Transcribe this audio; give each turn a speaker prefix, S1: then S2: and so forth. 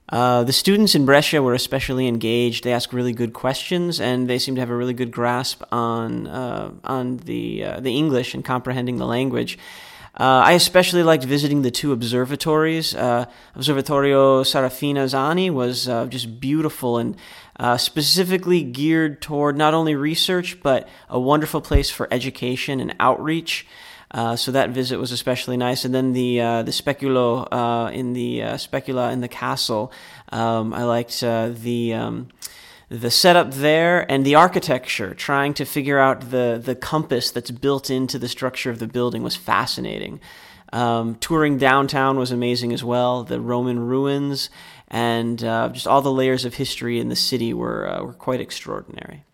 S1: The students in Brescia were especially engaged. They asked really good questions, and they seemed to have a really good grasp on the English and comprehending the language. I especially liked visiting the two observatories. Observatorio Sarafina Zani was just beautiful and specifically geared toward not only research, but a wonderful place for education and outreach. So that visit was especially nice. And then the speculo in the specula in the castle. I liked the setup there and the architecture. Trying to figure out the compass that's built into the structure of the building was fascinating. Touring downtown was amazing as well. The Roman ruins and just all the layers of history in the city were quite extraordinary.